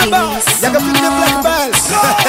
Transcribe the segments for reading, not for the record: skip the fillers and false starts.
You can feel the black bells.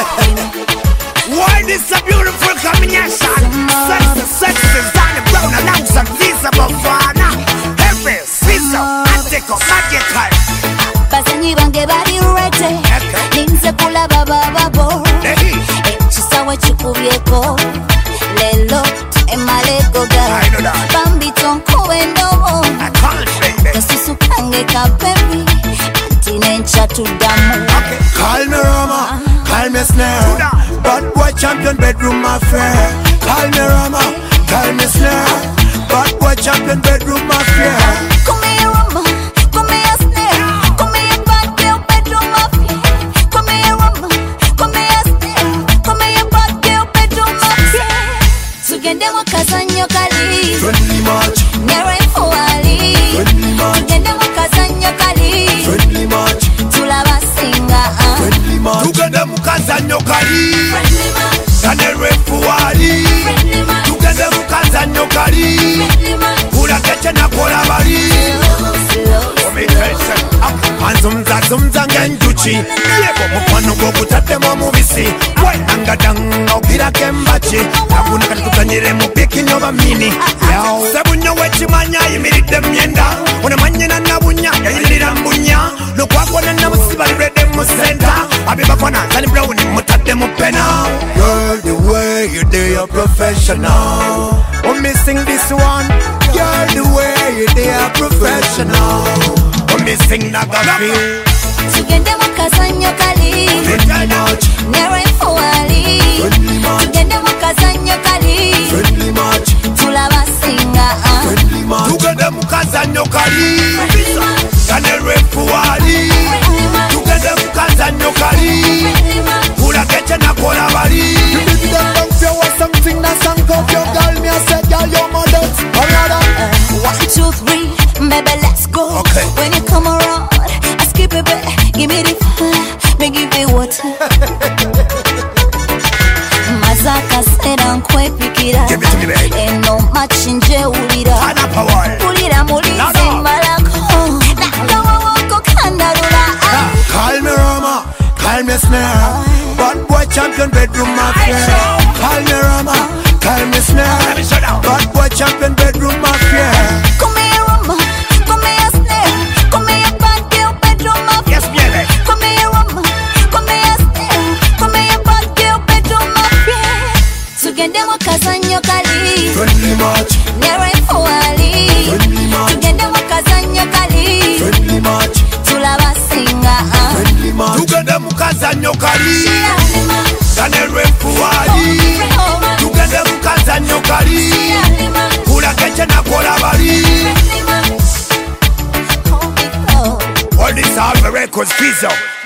Why this a beautiful combination? Sexy, Danny Brown announce and Lisa Bafana. Heavy, Sizzle, Attico, Magical. Basanyi bange bali ready. Ninze kulaba babo. Chisawe chikubyeko. Lelo emaleko ga. Bambi tonko endomo. Kasisukange ka baby. Tinencha tudamu. Call me Rama, call me Snare. Bad boy champion bedroom affair. Call me Rama, call me Snare. Bad boy champion bedroom affair. Come here Rama, come here Snare. Come here bad girl bedroom affair. Come here Rama, come here Snare. Come here bad girl bedroom affair. Tugende wakazanyo kali. Friendly match. Nere fuali. Friendly match. Tugende wakazanyo kali. Friendly match. Tulabasinga. Friendly match. Tugende mukazanyo kali. Friendly match. Kanere fuali. Friendly match. Tugende mukazanyo kali. Friendly match. Ulakeche na kola bali. Anzumza ngenjuchi. Yebo mukwano gwogutaddemu omubisi. Wanangadanga ogirako embaki. Akuna kati tutanyire mu bikini oba mini. Sebunya wekimanya ayimiridde myenda. Ono manyina nabunya yayimirira mbunya. Lukwakona nabusi balibredde mu senta. Abibafana Danny Brown mutadde mu pena. Girl, the way you do your professional. I'm missing this one. Girl, the way you do your professional. I'm missing Nagafi. Tugende wakazanyo kali. Friendly match. Nere fuali. Friendly match. Tugende wakazanyo kali. Friendly match. Tulabasinga. Friendly match. Tugende mukazanyo kali. Kanere fuali. Tugende mukazanyo kali. Ulakeche na kola bali. You did that bang for was something that sank up your girl. Me I said, girl, you're my dad. One, two, three, baby, let's go. Okay. When you come around, I skip it back. Give me the fire, me give you water. Mazaka said I'm quite picky. Give it to me, baby. Ain't no match in jail. Turn up a wall. Pulira mulize malako. Nawa wako kandalula. Call me Rama, call me Snare. Bad boy champion bedroom affair. Call me Rama, call me Snare. Bad boy champion bedroom affair. Come here, Rama. Come here, Snare. Come here, bad girl bedroom affair. Yes, baby. Come here, Rama. Come here, Snare. Come here, bad girl bedroom affair. Tugende wakazanyo kali. Friendly match. Nere fuali. Friendly match. Tugende wakazanyo kali. Friendly match. Tulabasinga. Friendly match. Tugende mukazanyo kali. Kanere fuali. Tugende mukazanyo kali. Ulakeche na kola bali. All this all the records, Fizzle.